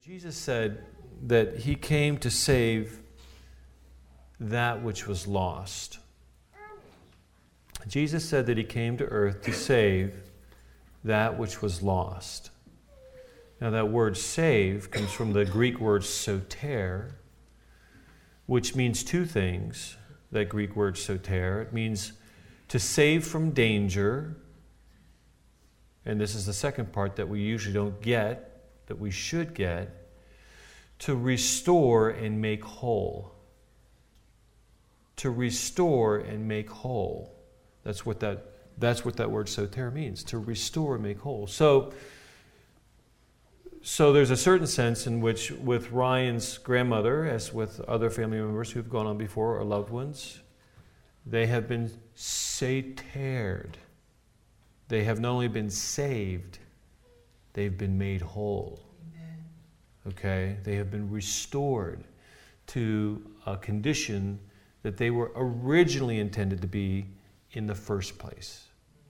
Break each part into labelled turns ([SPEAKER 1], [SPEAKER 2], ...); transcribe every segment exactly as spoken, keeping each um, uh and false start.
[SPEAKER 1] Jesus said that he came to save that which was lost. Jesus said that he came to earth to save that which was lost. Now that word save comes from the Greek word soter, which means two things, that Greek word soter. It means to save from danger, and this is the second part that we usually don't get, that we should get, to restore and make whole. To restore and make whole. That's what that that's what that word soter means, to restore and make whole. So, so there's a certain sense in which with Ryan's grandmother, as with other family members who've gone on before, or loved ones, they have been satered. They have not only been saved, they've been made whole. Amen. Okay? They have been restored to a condition that they were originally intended to be in the first place.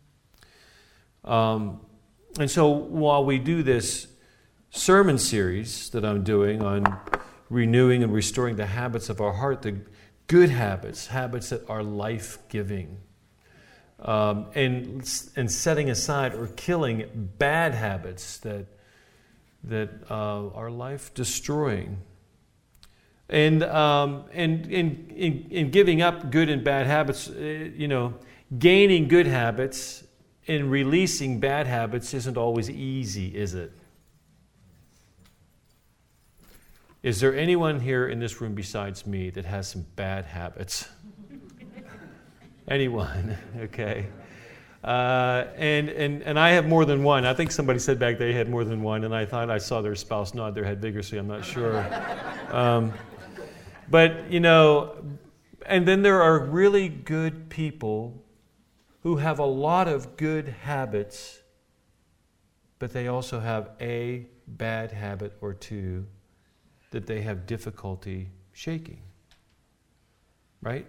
[SPEAKER 1] Um, and so while we do this sermon series that I'm doing on renewing and restoring the habits of our heart, the good habits, habits that are life-giving, um, and and setting aside or killing bad habits that that uh, are life-destroying. And um, and in, in in giving up good and bad habits, uh, you know, gaining good habits and releasing bad habits isn't always easy, is it? Is there anyone here in this room besides me that has some bad habits? Anyone? Okay. Uh, and, and, and I have more than one. I think somebody said back they had more than one, and I thought I saw their spouse nod their head vigorously. I'm not sure. Um, but, you know, and then there are really good people who have a lot of good habits, but they also have a bad habit or two that they have difficulty shaking. Right?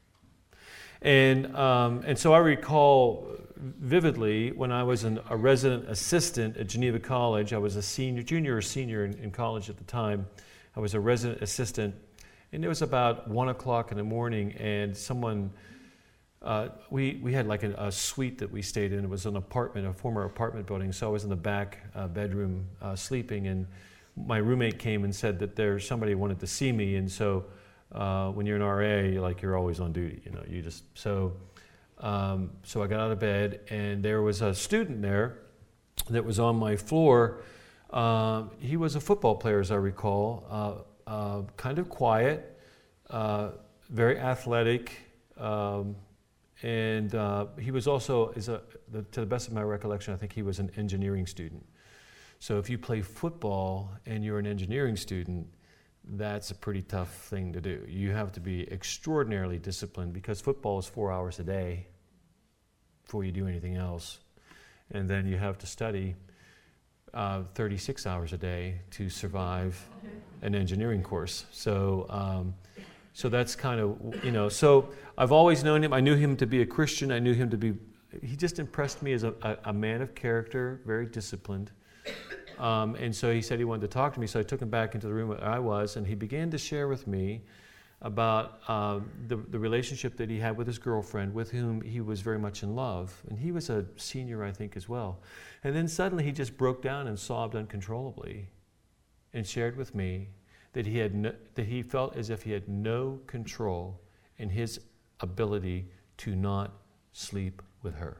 [SPEAKER 1] And um, and so I recall vividly when I was an, a resident assistant at Geneva College. I was a senior, junior or senior in, in college at the time. I was a resident assistant, and it was about one o'clock in the morning, and someone, uh, we we had like a, a suite that we stayed in. It was an apartment, a former apartment building. So I was in the back uh, bedroom uh, sleeping, and my roommate came and said that there somebody wanted to see me, and so. Uh, when you're an R A, you're like you're always on duty, you know. You just so um, so I got out of bed, and there was a student there that was on my floor. Uh, he was a football player, as I recall, uh, uh, kind of quiet, uh, very athletic, um, and uh, he was also, is a, the, to the best of my recollection, I think he was an engineering student. So if you play football and you're an engineering student, that's a pretty tough thing to do. You have to be extraordinarily disciplined because football is four hours a day before you do anything else. And then you have to study uh, thirty-six hours a day to survive an engineering course. So um, so that's kind of, you know, so I've always known him. I knew him to be a Christian. I knew him to be, he just impressed me as a, a, a man of character, very disciplined. Um, and so he said he wanted to talk to me, so I took him back into the room where I was, and he began to share with me about uh, the, the relationship that he had with his girlfriend, with whom he was very much in love. And he was a senior, I think, as well. And then suddenly he just broke down and sobbed uncontrollably and shared with me that he had no, that he felt as if he had no control in his ability to not sleep with her.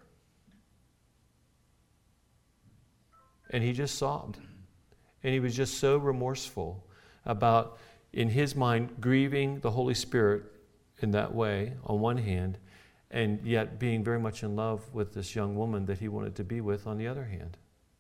[SPEAKER 1] And he just sobbed. And he was just so remorseful about, in his mind, grieving the Holy Spirit in that way, on one hand, and yet being very much in love with this young woman that he wanted to be with on the other hand.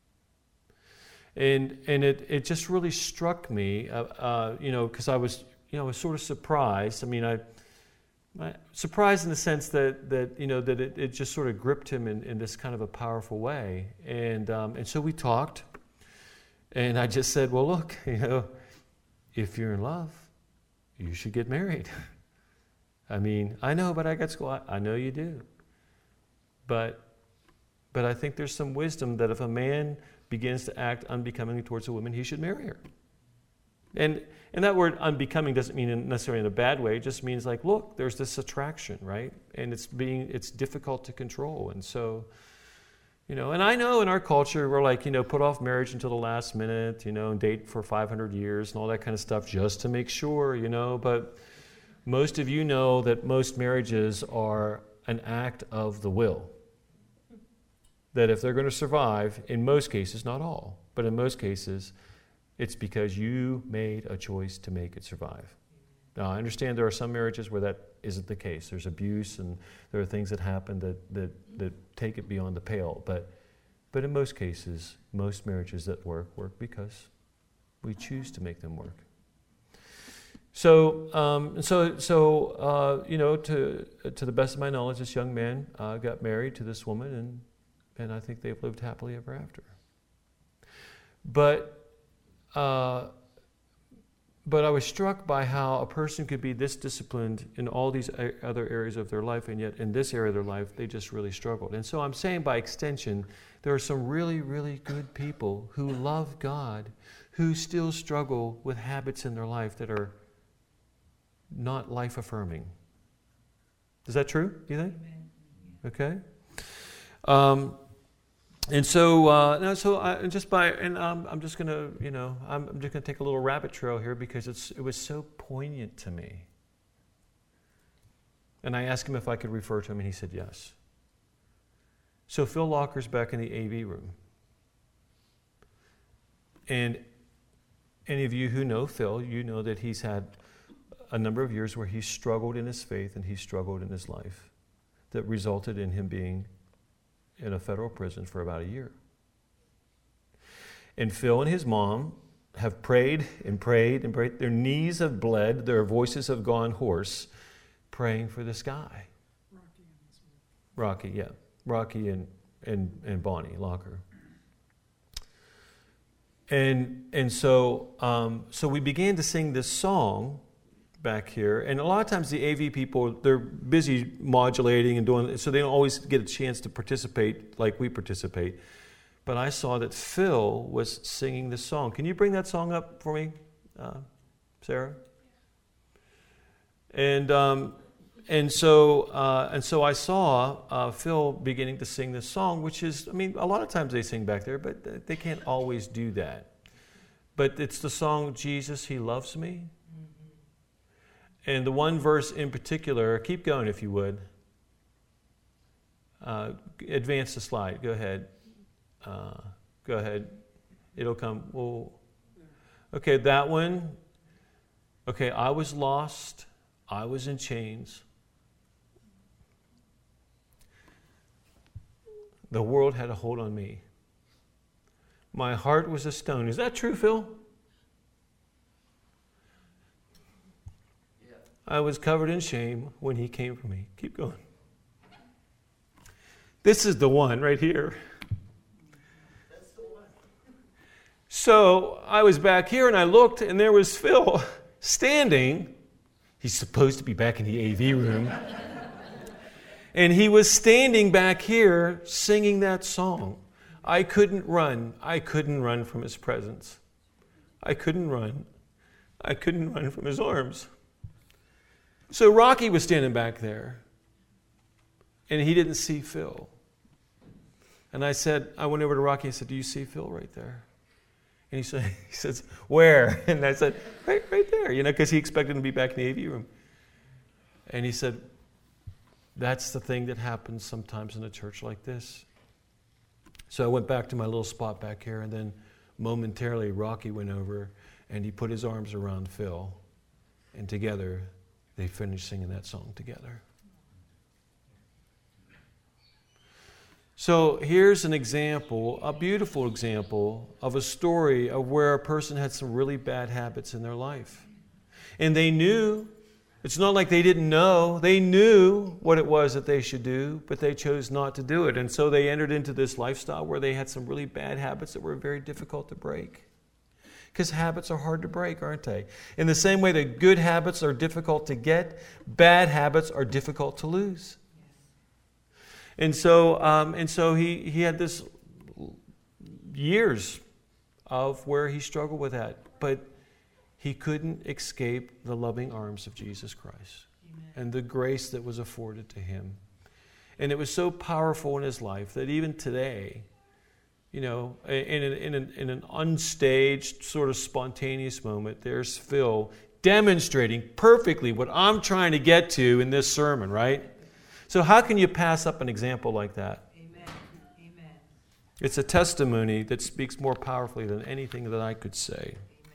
[SPEAKER 1] And and it, it just really struck me, uh, uh, you know, because I was, you know, I was sort of surprised. I mean, I, I surprised in the sense that, that you know, that it, it just sort of gripped him in, in this kind of a powerful way. And um, and so we talked, and I just said, well, look, you know, if you're in love, you should get married. I mean, I know, but I got school. I, I know you do. But but I think there's some wisdom that if a man begins to act unbecomingly towards a woman, he should marry her. And and that word unbecoming doesn't mean necessarily in a bad way. It just means like, look, there's this attraction, right? And it's being it's difficult to control. And so, you know, and I know in our culture we're like, you know, put off marriage until the last minute, you know, and date for five hundred years and all that kind of stuff just to make sure, you know. But most of you know that most marriages are an act of the will. That if they're going to survive, in most cases, not all, but in most cases, it's because you made a choice to make it survive. Now, I understand there are some marriages where that isn't the case. There's abuse and there are things that happen that, that, that take it beyond the pale. But, but in most cases, most marriages that work, work because we choose to make them work. So, um, so, so uh, you know, to to the best of my knowledge, this young man uh, got married to this woman, and and I think they've lived happily ever after. But Uh, but I was struck by how a person could be this disciplined in all these a- other areas of their life, and yet in this area of their life, they just really struggled. And so I'm saying by extension, there are some really, really good people who love God, who still struggle with habits in their life that are not life-affirming. Is that true, do you think? Okay. Um, And so, uh, no, so I, just by, and um, I'm just going to, you know, I'm, I'm just going to take a little rabbit trail here because it's it was so poignant to me. And I asked him if I could refer to him, and he said yes. So Phil Locker's back in the A V room. And any of you who know Phil, you know that he's had a number of years where he's struggled in his faith and he's struggled in his life that resulted in him being in a federal prison for about a year. And Phil and his mom have prayed and prayed and prayed. Their knees have bled. Their voices have gone hoarse, praying for this guy. Rocky, Rocky yeah. Rocky and, and, and Bonnie Locker. And and so um, so we began to sing this song back here, and a lot of times the A V people, they're busy modulating and doing, so they don't always get a chance to participate like we participate. But I saw that Phil was singing this song. Can you bring that song up for me, uh, Sarah? And um, and so uh, and so I saw uh, Phil beginning to sing this song, which is, I mean, a lot of times they sing back there, but they can't always do that. But it's the song, Jesus, He Loves Me. And the one verse in particular, keep going if you would. Uh, advance the slide. Go ahead. Uh, go ahead. It'll come. Well, okay, that one. Okay, I was lost. I was in chains. The world had a hold on me. My heart was a stone. Is that true, Phil? I was covered in shame when He came for me. Keep going. This is the one right here. That's the one. So I was back here and I looked and there was Phil standing. He's supposed to be back in the A V room. And he was standing back here singing that song. I couldn't run. I couldn't run from His presence. I couldn't run. I couldn't run from His arms. So Rocky was standing back there, and he didn't see Phil. And I said, I went over to Rocky and said, do you see Phil right there? And he said, he says, where? And I said, right, right there, you know, because he expected him to be back in the A V room. And he said, that's the thing that happens sometimes in a church like this. So I went back to my little spot back here, and then momentarily Rocky went over, and he put his arms around Phil, and together they finished singing that song together. So here's an example, a beautiful example of a story of where a person had some really bad habits in their life. And they knew, it's not like they didn't know, they knew what it was that they should do, but they chose not to do it. And so they entered into this lifestyle where they had some really bad habits that were very difficult to break. Because habits are hard to break, aren't they? In the same way that good habits are difficult to get, bad habits are difficult to lose. And so, um, and so he, he had this years of where he struggled with that. But he couldn't escape the loving arms of Jesus Christ. Amen. And the grace that was afforded to him. And it was so powerful in his life that even today, you know, in an, in an, in an unstaged, sort of spontaneous moment, there's Phil demonstrating perfectly what I'm trying to get to in this sermon, right? So how can you pass up an example like that?
[SPEAKER 2] Amen. Amen.
[SPEAKER 1] It's a testimony that speaks more powerfully than anything that I could say.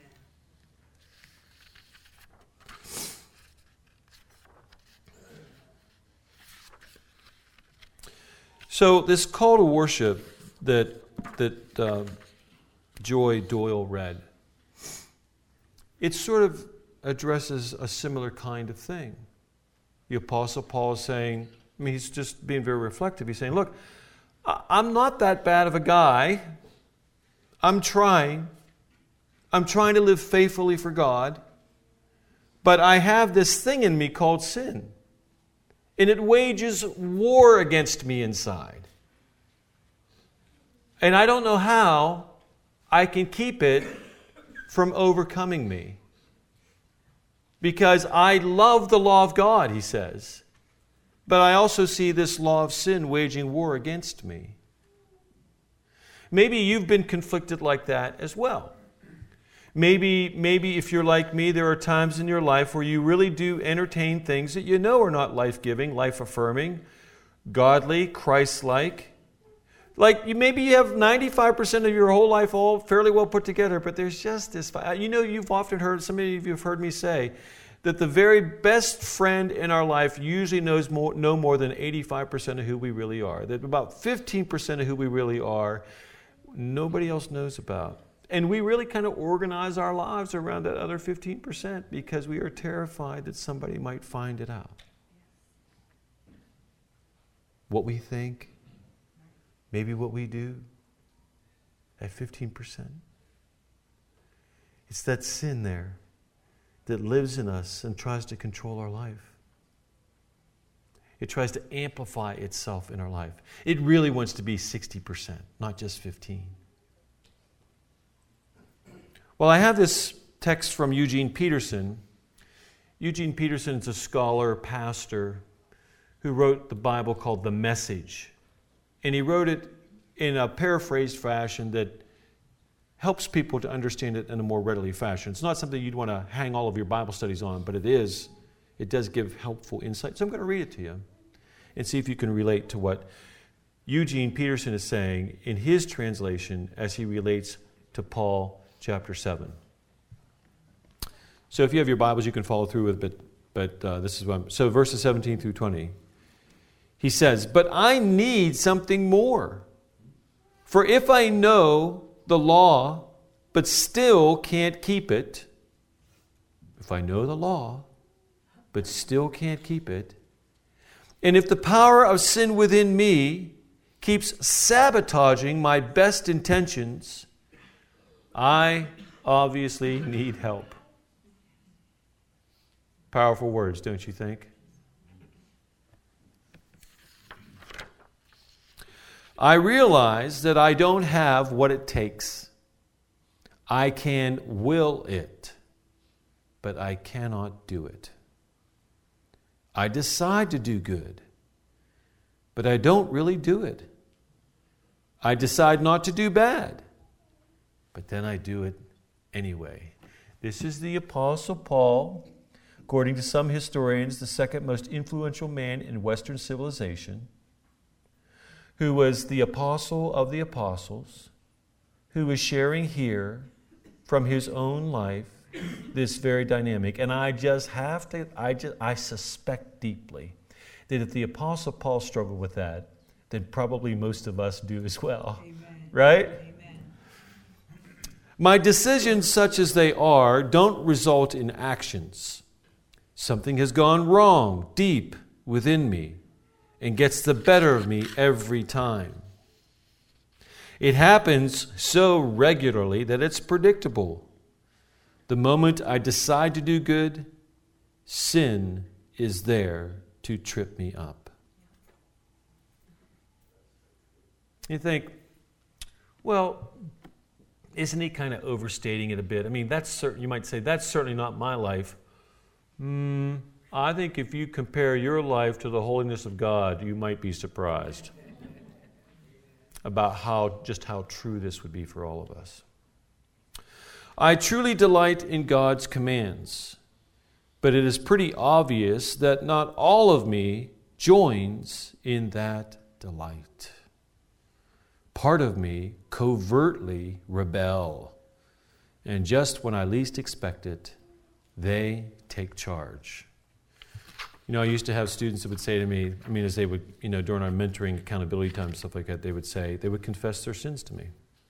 [SPEAKER 1] So this call to worship that that uh, Joy Doyle read, it sort of addresses a similar kind of thing. The Apostle Paul is saying, I mean, he's just being very reflective. He's saying, look, I'm not that bad of a guy. I'm trying. I'm trying to live faithfully for God. But I have this thing in me called sin. And it wages war against me inside. And I don't know how I can keep it from overcoming me. Because I love the law of God, he says. But I also see this law of sin waging war against me. Maybe you've been conflicted like that as well. Maybe, maybe if you're like me, there are times in your life where you really do entertain things that you know are not life-giving, life-affirming, godly, Christ-like. Like you, maybe you have ninety-five percent of your whole life all fairly well put together, but there's just this... You know, you've often heard, some of you have heard me say, that the very best friend in our life usually knows more, no more than eighty-five percent of who we really are. That about fifteen percent of who we really are, nobody else knows about. And we really kind of organize our lives around that other fifteen percent because we are terrified that somebody might find it out. What we think, maybe what we do, at fifteen percent. It's that sin there that lives in us and tries to control our life. It tries to amplify itself in our life. It really wants to be sixty percent, not just fifteen. Well, I have this text from Eugene Peterson. Eugene Peterson is a scholar, pastor, who wrote the Bible called The Message. And he wrote it in a paraphrased fashion that helps people to understand it in a more readily fashion. It's not something you'd want to hang all of your Bible studies on, but it is. It does give helpful insight. So I'm going to read it to you and see if you can relate to what Eugene Peterson is saying in his translation as he relates to Paul chapter seven. So if you have your Bibles, you can follow through with it, but, but uh, this is what I'm... So verses seventeen through twenty. He says, "But I need something more. For if I know the law, but still can't keep it, if I know the law, but still can't keep it, and if the power of sin within me keeps sabotaging my best intentions, I obviously need help." Powerful words, don't you think? "I realize that I don't have what it takes. I can will it, but I cannot do it. I decide to do good, but I don't really do it. I decide not to do bad, but then I do it anyway." This is the Apostle Paul, according to some historians, the second most influential man in Western civilization, who was the apostle of the apostles, who was sharing here from his own life this very dynamic. And I just have to, I just, I suspect deeply that if the Apostle Paul struggled with that, then probably most of us do as well.
[SPEAKER 2] Amen.
[SPEAKER 1] Right?
[SPEAKER 2] Amen.
[SPEAKER 1] "My decisions, such as they are, don't result in actions. Something has gone wrong deep within me and gets the better of me every time. It happens so regularly that it's predictable. The moment I decide to do good, sin is there to trip me up." You think, well, isn't he kind of overstating it a bit? I mean, that's certain, you might say, that's certainly not my life. Hmm, I think if you compare your life to the holiness of God, you might be surprised about how just how true this would be for all of us. I truly delight in God's commands, but it is pretty obvious that not all of me joins in that delight. Part of me covertly rebel, and just when I least expect it, they take charge. You know, I used to have students that would say to me, I mean, as they would, you know, during our mentoring, accountability time, stuff like that, they would say, they would confess their sins to me.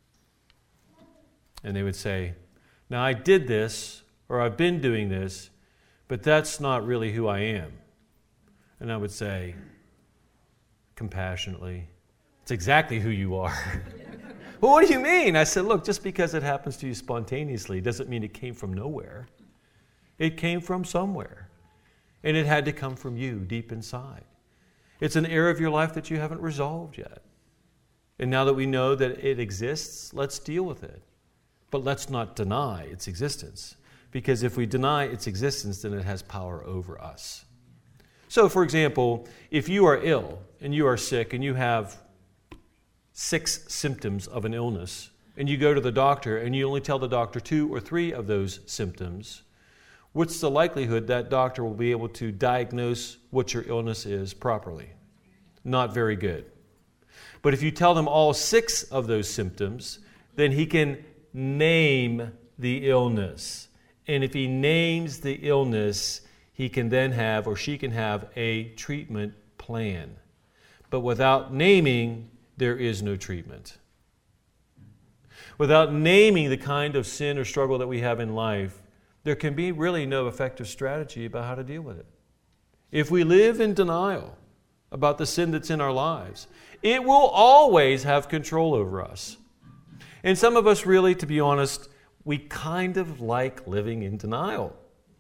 [SPEAKER 1] And they would say, now I did this, or I've been doing this, but that's not really who I am. And I would say, compassionately, it's exactly who you are. Well, what do you mean? I said, look, just because it happens to you spontaneously doesn't mean it came from nowhere. It came from somewhere. And it had to come from you deep inside. It's an area of your life that you haven't resolved yet. And now that we know that it exists, let's deal with it. But let's not deny its existence. Because if we deny its existence, then it has power over us. So, for example, if you are ill and you are sick and you have six symptoms of an illness, and you go to the doctor and you only tell the doctor two or three of those symptoms, what's the likelihood that doctor will be able to diagnose what your illness is properly? Not very good. But if you tell them all six of those symptoms, then he can name the illness. And if he names the illness, he can then have, or she can have, a treatment plan. But without naming, there is no treatment. Without naming the kind of sin or struggle that we have in life, there can be really no effective strategy about how to deal with it. If we live in denial about the sin that's in our lives, it will always have control over us. And some of us really, to be honest, we kind of like living in denial,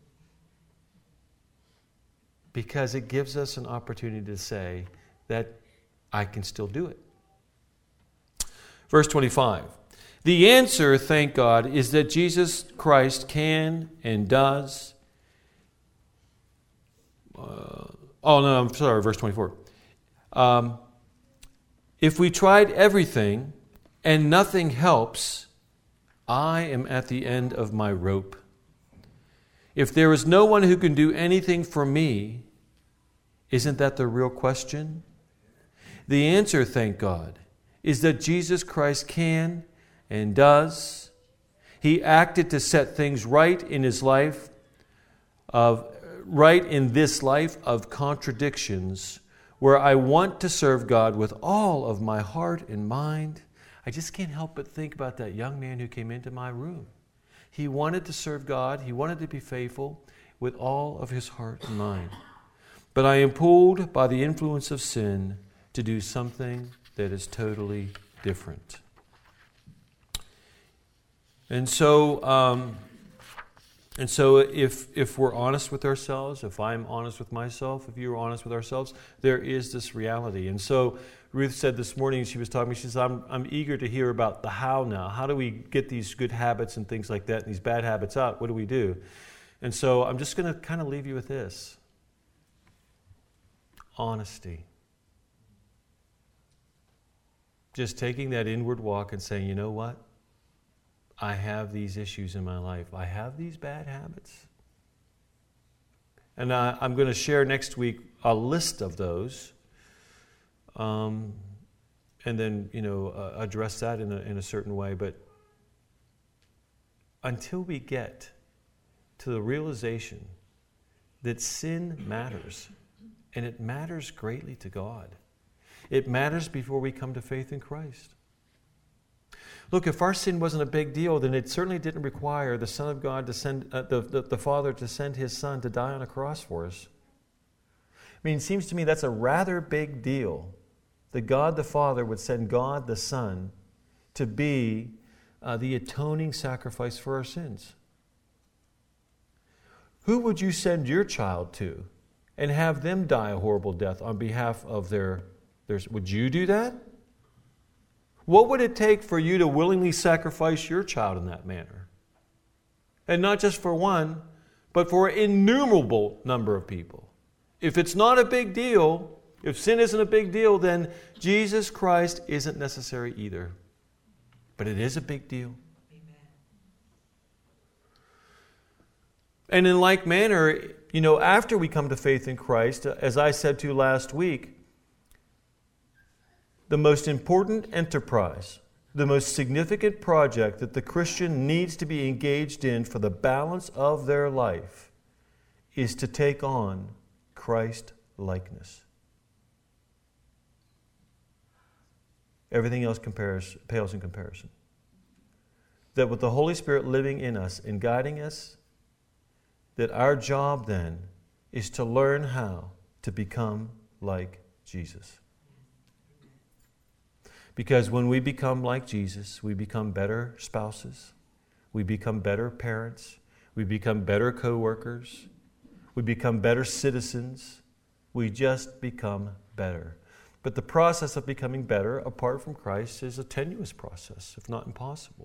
[SPEAKER 1] because it gives us an opportunity to say that I can still do it. Verse twenty-five. The answer, thank God, is that Jesus Christ can and does. Uh, oh, no, I'm sorry, verse twenty-four. Um, if we tried everything and nothing helps, I am at the end of my rope. If there is no one who can do anything for me, isn't that the real question? The answer, thank God, is that Jesus Christ can and does. He acted to set things right in his life, of right in this life of contradictions, where I want to serve God with all of my heart and mind. I just can't help but think about that young man who came into my room. He wanted to serve God. He wanted to be faithful with all of his heart and mind. But I am pulled by the influence of sin to do something that is totally different. And so, um, and so, if if we're honest with ourselves, if I'm honest with myself, if you're honest with ourselves, there is this reality. And so, Ruth said this morning, she was talking to me, she says, I'm, I'm eager to hear about the how now. How do we get these good habits and things like that, and these bad habits out? What do we do? And so, I'm just going to kind of leave you with this. Honesty. Just taking that inward walk and saying, you know what? I have these issues in my life. I have these bad habits. And I, I'm going to share next week a list of those. Um, and then, you know, uh, address that in a, in a certain way. But until we get to the realization that sin matters, and it matters greatly to God. It matters before we come to faith in Christ. Look, if our sin wasn't a big deal, then it certainly didn't require the Son of God to send, uh, the, the, the Father to send His Son to die on a cross for us. I mean, it seems to me that's a rather big deal, that God the Father would send God the Son to be uh, the atoning sacrifice for our sins. Who would you send your child to and have them die a horrible death on behalf of their, their... Would you do that? What would it take for you to willingly sacrifice your child in that manner? And not just for one, but for an innumerable number of people. If it's not a big deal, if sin isn't a big deal, then Jesus Christ isn't necessary either. But it is a big deal. Amen. And in like manner, you know, after we come to faith in Christ, as I said to you last week, the most important enterprise, the most significant project that the Christian needs to be engaged in for the balance of their life is to take on Christ-likeness. Everything else compares, pales in comparison. That with the Holy Spirit living in us and guiding us, that our job then is to learn how to become like Jesus. Because when we become like Jesus, we become better spouses, we become better parents, we become better co-workers, we become better citizens, we just become better. But the process of becoming better apart from Christ is a tenuous process, if not impossible.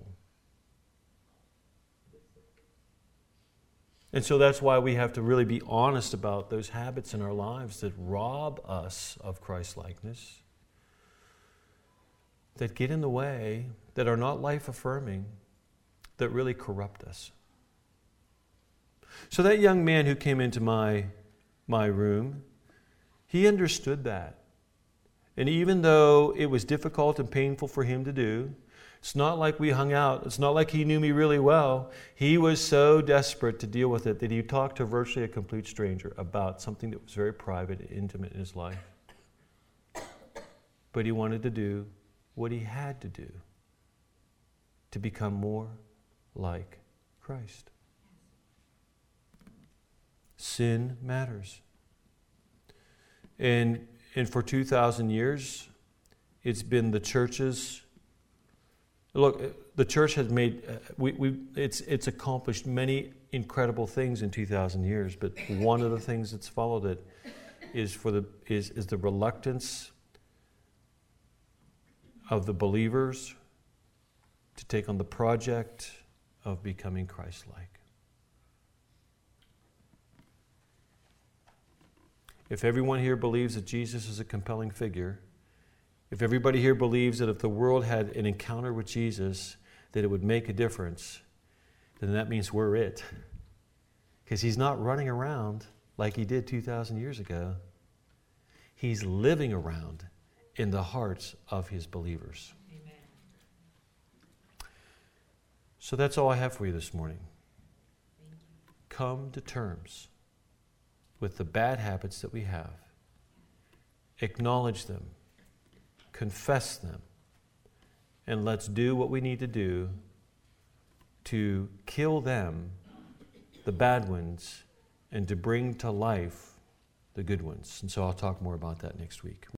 [SPEAKER 1] And so that's why we have to really be honest about those habits in our lives that rob us of Christ-likeness, that get in the way, that are not life-affirming, that really corrupt us. So that young man who came into my, my room, he understood that. And even though it was difficult and painful for him to do, it's not like we hung out. It's not like he knew me really well. He was so desperate to deal with it that he talked to virtually a complete stranger about something that was very private and intimate in his life. But he wanted to do what he had to do to become more like Christ. Sin matters. And, and for two thousand years, it's been the church's Look, the church has made, uh, we, we, it's, it's accomplished many incredible things in two thousand years, but one of the things that's followed it is, for the, is, is the reluctance of the believers to take on the project of becoming Christ-like. If everyone here believes that Jesus is a compelling figure, if everybody here believes that if the world had an encounter with Jesus, that it would make a difference, then that means we're it. Because he's not running around like he did two thousand years ago. He's living around in the hearts of his believers. Amen. So that's all I have for you this morning. Come to terms with the bad habits that we have. Acknowledge them. Confess them, and let's do what we need to do to kill them, the bad ones, and to bring to life the good ones. And so I'll talk more about that next week.